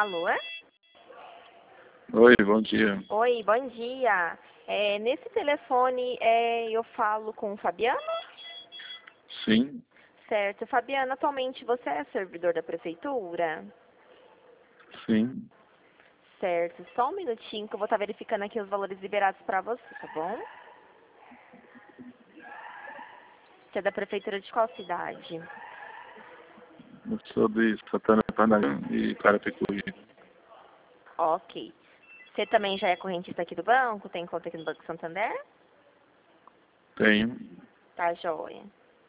Alô? Oi, bom dia. Oi, bom dia. Nesse telefone eu falo com o Fabiano? Sim, Certo. Fabiano, atualmente você é servidor da prefeitura? sim. Certo. Só um minutinho que eu vou estar verificando aqui os valores liberados para você, tá bom? Você é da prefeitura de qual cidade? Eu sou de Santana Parnaíba e Carapicuíba. Ok. Você também já é correntista aqui do banco? Tem conta aqui no Banco Santander? Tenho. Tá, joia.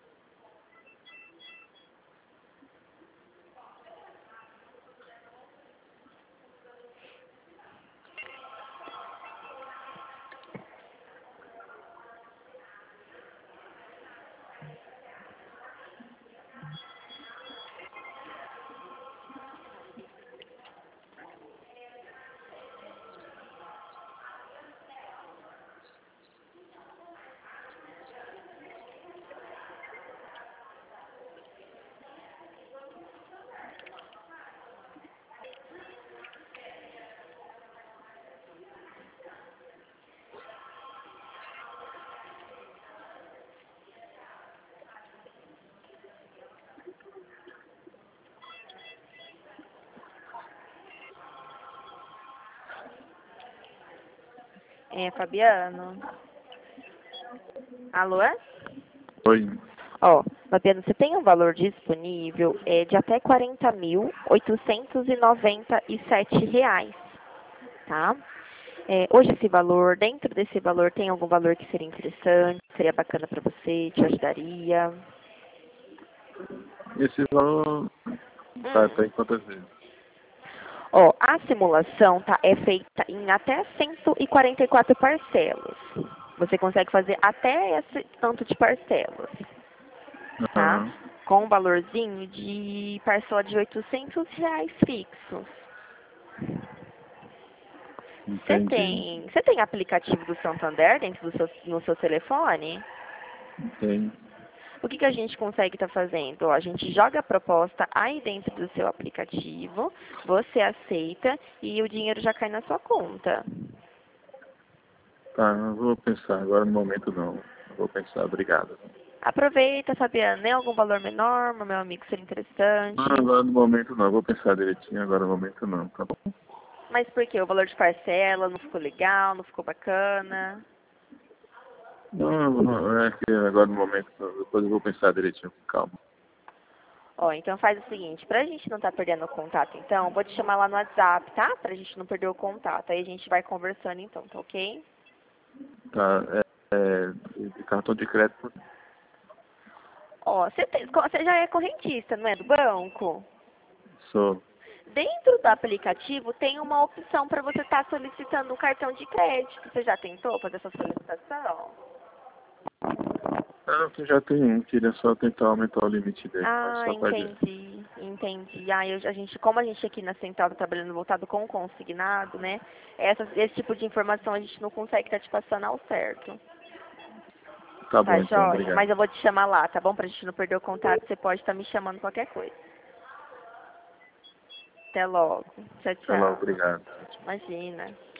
Fabiano? Alô? Oi. Ó, Fabiano, você tem um valor disponível de até R$ 40.897, tá? Hoje esse valor, dentro desse valor, tem algum valor que seria interessante, seria bacana para você, te ajudaria? Esse valor tá em quantas vezes? Ó, a simulação é feita em até 144 parcelas. Você consegue fazer até esse tanto de parcelas, tá? Aham, Com um valorzinho de parcela de R$ 800 fixos. entendi. Você tem aplicativo do Santander dentro no seu telefone? Tenho. O que a gente consegue estar fazendo? Ó, a gente joga a proposta aí dentro do seu aplicativo, você aceita e o dinheiro já cai na sua conta. Tá, eu vou pensar. Agora no momento não. Eu vou pensar, obrigado. Aproveita, Fabiano, nem algum valor menor, meu amigo, seria Não, interessante. agora no momento não. Eu vou pensar direitinho. Agora no momento não, tá bom? Mas por quê? O valor de parcela não ficou legal, não ficou bacana? Não, não, é que agora no momento não. Depois eu vou pensar direitinho com calma. Ó, então faz o seguinte, pra gente não estar perdendo o contato, então, vou te chamar lá no WhatsApp, tá? Pra gente não perder o contato. Aí a gente vai conversando então, tá ok? Tá, de cartão de crédito, Ó, você já é correntista, não é? Do banco? sou. Dentro do aplicativo tem uma opção para você estar solicitando um cartão de crédito. Você já tentou fazer essa solicitação? Não, que já tem um, queria só tentar aumentar o limite dele, mas Ah, só pra ver. entendi. Ah, como a gente aqui na central está trabalhando voltado com o consignado, né? Esse tipo de informação a gente não consegue estar te passando ao certo. Tá Tá, bom então, joia? obrigado. Mas eu vou te chamar lá, tá bom? Pra gente não perder o contato, você pode estar me chamando qualquer coisa. Até logo. Tchau, Até logo, tchau. obrigado. Imagina.